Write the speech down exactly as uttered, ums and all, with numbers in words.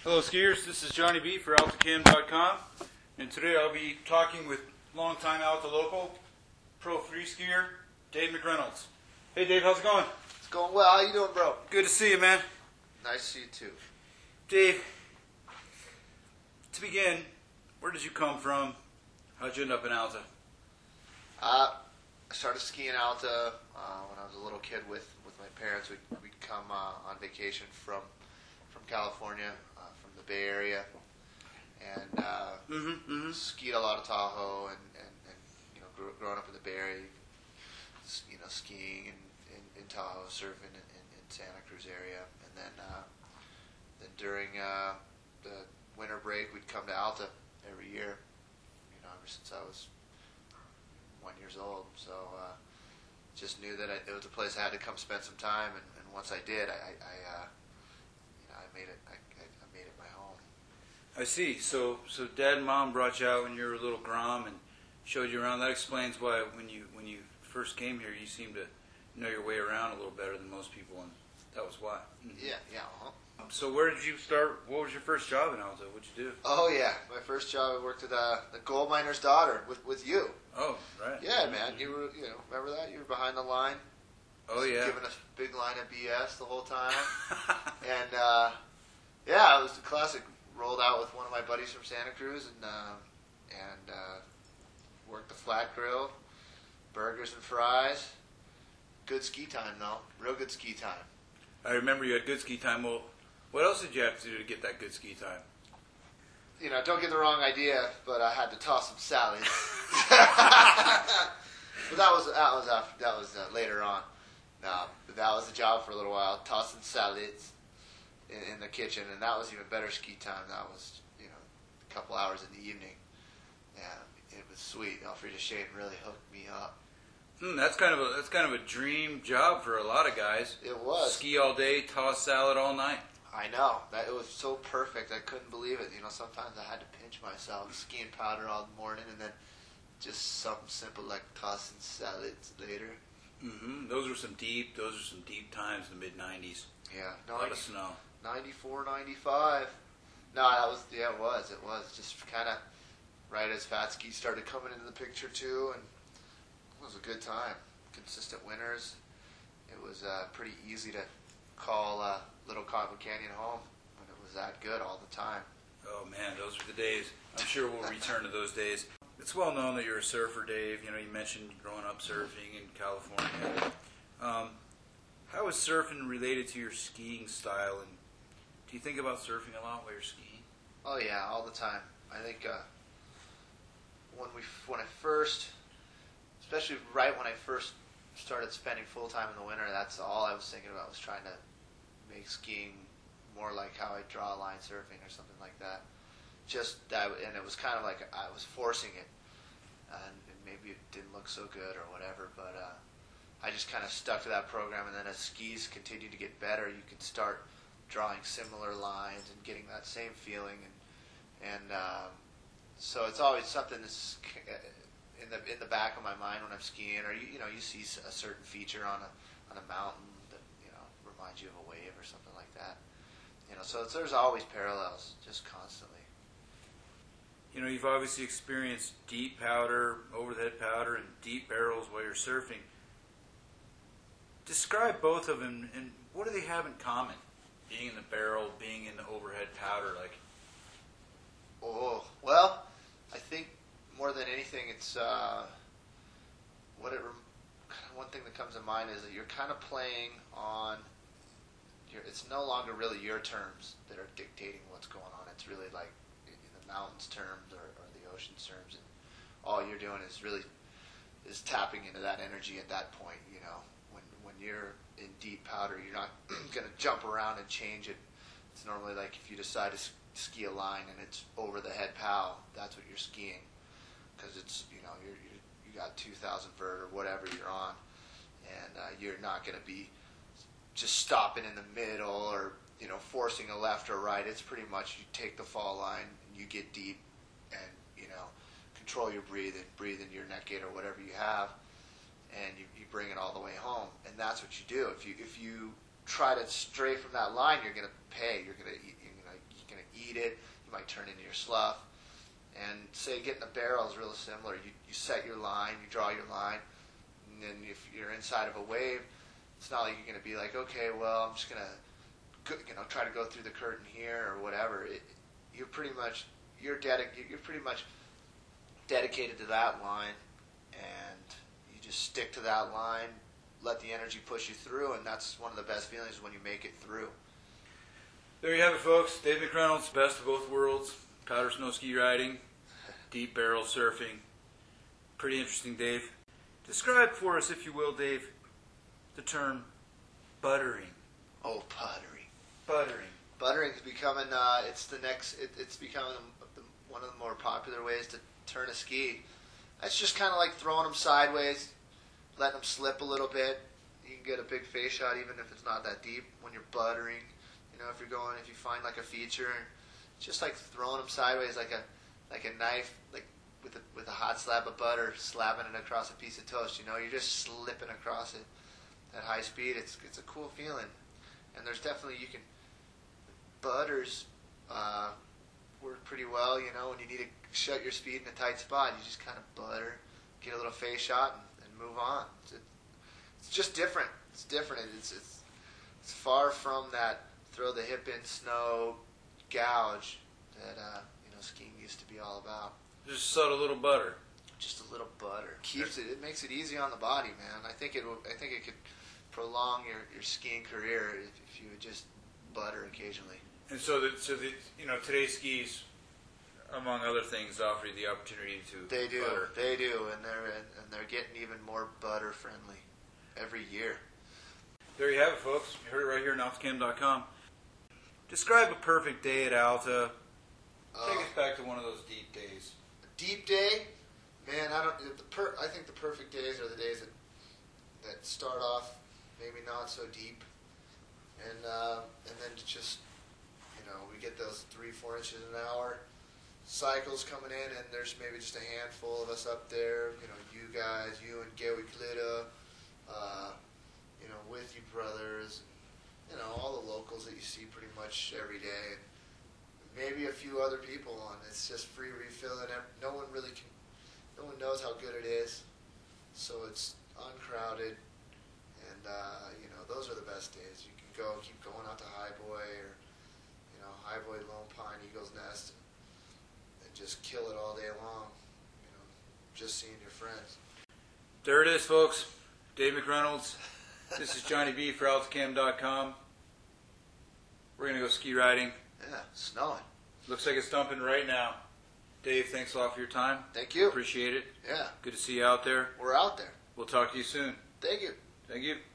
Hello skiers, this is Johnny B for Alta Cam dot com, and today I'll be talking with longtime Alta local, pro free skier, Dave McReynolds. Hey Dave, how's it going? It's going well. How you doing, bro? Good to see you, man. Nice to see you too. Dave, to begin, where did you come from? How'd you end up in Alta? Uh, I started skiing Alta uh, when I was a little kid with, with my parents. We'd, we'd come uh, on vacation from from California, uh, from the Bay Area, and uh, Mm-hmm, mm-hmm. skied a lot of Tahoe, and, and, and you know, grew, growing up in the Bay Area, you know, skiing in, in, in Tahoe, surfing in, in, in Santa Cruz area, and then uh, then during uh, the winter break, we'd come to Alta every year. You know, ever since I was one years old, so uh, just knew that I, it was a place I had to come spend some time, and, and once I did, I, I, I uh, you know, I made it. I, I I made it my home. I see. So, so Dad and Mom brought you out when you were a little grom and showed you around. That explains why when you when you first came here, you seemed to know your way around a little better than most people, and that was why. Mm-hmm. Yeah, yeah. Uh-huh. So where did you start? What was your first job in Alta? What'd you do? Oh yeah, my first job I worked at uh, the gold miner's daughter with with you. Oh, right. Yeah, man. You were, you know, remember that? You were behind the line. Oh, yeah. Giving us a big line of B S the whole time. and, uh, yeah, it was the classic. Rolled out with one of my buddies from Santa Cruz and, uh, and uh, worked the flat grill, burgers and fries. Good ski time, though. Real good ski time. I remember you had good ski time. Well, what else did you have to do to get that good ski time? You know, don't get the wrong idea, but I had to toss some salads. But that was that was after, that was uh, later on. No, but that was the job for a little while, tossing salads in, in the kitchen, and that was even better ski time. That was, you know, a couple hours in the evening. Yeah, it was sweet. Alfreda Shane really hooked me up. Hmm, that's kind of a that's kind of a dream job for a lot of guys. It was. Ski all day, toss salad all night. I know. That it was so perfect. I couldn't believe it. You know, sometimes I had to pinch myself, skiing powder all morning, and then just something simple like tossing salads later. Mm-hmm. Those were some deep. Those are some deep times in the mid nineties. Yeah, A lot of snow. ninety-four, ninety-five. No, that was yeah, it was. It was just kind of right as fat ski started coming into the picture too, and it was a good time. Consistent winters. It was uh, pretty easy to call uh, Little Cottonwood Canyon home when it was that good all the time. Oh man, those were the days. I'm sure we'll return to those days. It's well known that you're a surfer, Dave. You know, you mentioned growing up surfing in California. Um, how is surfing related to your skiing style, and do you think about surfing a lot while you're skiing? Oh yeah, all the time. I think uh, when we when I first, especially right when I first started spending full time in the winter, that's all I was thinking about was trying to make skiing more like how I draw a line surfing or something like that. Just that, and it was kind of like I was forcing it, and maybe it didn't look so good or whatever. But uh, I just kind of stuck to that program, and then as skis continue to get better, you can start drawing similar lines and getting that same feeling, and and um, so it's always something that's in the in the back of my mind when I'm skiing, or you you know you see a certain feature on a on a mountain that you know reminds you of a wave or something like that. You know, so it's, there's always parallels, just constantly. You know, you've obviously experienced deep powder, overhead powder, and deep barrels while you're surfing. Describe both of them, and what do they have in common? Being in the barrel, being in the overhead powder, like. Oh well, I think more than anything, it's uh, what it. One thing that comes to mind is that you're kind of playing on. Your, it's no longer really your terms that are dictating what's going on. It's really like in the mountains' terms or, or the ocean's terms, and all you're doing is really is tapping into that energy at that point. You know, when when you're in deep powder, you're not going to jump around and change it. It's normally like if you decide to ski a line and it's over the head pow, that's what you're skiing, because it's you know you're, you're you got two thousand vert or whatever you're on, and uh, you're not going to be just stopping in the middle or you know forcing a left or right. It's pretty much you take the fall line and you get deep and you know control your breathing, breathe into your neck gate or whatever you have, and you, you bring it all the way home. And that's what you do. If you if you try to stray from that line, you're going to pay. You're going to you're going to you're going to beat it. You might turn into your slough. And say getting a barrel is real similar. You, you set your line, you draw your line, and then if you're inside of a wave, it's not like you're going to be like, okay, well, I'm just going to, you know, try to go through the curtain here or whatever. It, you're pretty much you're dedic- You're pretty much dedicated to that line, and you just stick to that line. Let the energy push you through, and that's one of the best feelings when you make it through. There you have it, folks. Dave McReynolds, best of both worlds. Powder snow ski riding, deep barrel surfing. Pretty interesting, Dave. Describe for us, if you will, Dave, the term buttering. Oh, buttering. Buttering. Buttering is becoming, uh, it's the next, it, it's becoming one of the more popular ways to turn a ski. It's just kind of like throwing them sideways, letting them slip a little bit. You can get a big face shot even if it's not that deep when you're buttering. You know, if you're going, if you find like a feature, it's just like throwing them sideways like a like a knife, like with a, with a hot slab of butter, slapping it across a piece of toast. You know, you're just slipping across it at high speed. It's it's a cool feeling, and there's definitely you can butters uh, work pretty well. You know, when you need to shut your speed in a tight spot, you just kind of butter, get a little face shot, and, and move on. It's, it, it's just different. It's different. It's it's it's far from that throw the hip in snow gouge that uh, you know skiing used to be all about. Just subtle little butter. Just a little butter keeps it. It makes it easy on the body, man. I think it. Will, I think it could prolong your, your skiing career if, if you would just butter occasionally. And so, that so that you know, today's skis, among other things, offer you the opportunity to They do. butter. They do, and they're and they're getting even more butter friendly every year. There you have it, folks. You heard it right here on alta cam dot com. Describe a perfect day at Alta. Take Uh, us back to one of those deep days. Deep day, man. I don't. The per, I think the perfect days are the days that that start off maybe not so deep, and uh, and then to just you know we get those three four inches an hour cycles coming in, and there's maybe just a handful of us up there. You know, you guys, you and Gary Klitta, uh, you know, with you brothers, and, you know, all the locals that you see pretty much every day. And, maybe a few other people on. It's just free refilling. No one really can. No one knows how good it is, so it's uncrowded, and uh, you know those are the best days. You can go, keep going out to Highboy or you know Highboy, Lone Pine, Eagles Nest, and, and just kill it all day long. You know, just seeing your friends. There it is, folks. Dave McReynolds. This is Johnny B for alta cam dot com. We're gonna go ski riding. Yeah, snowing. Looks like it's dumping right now. Dave, thanks a lot for your time. Thank you. Appreciate it. Yeah, Good to see you out there. we're out there. We'll talk to you soon. Thank you. Thank you.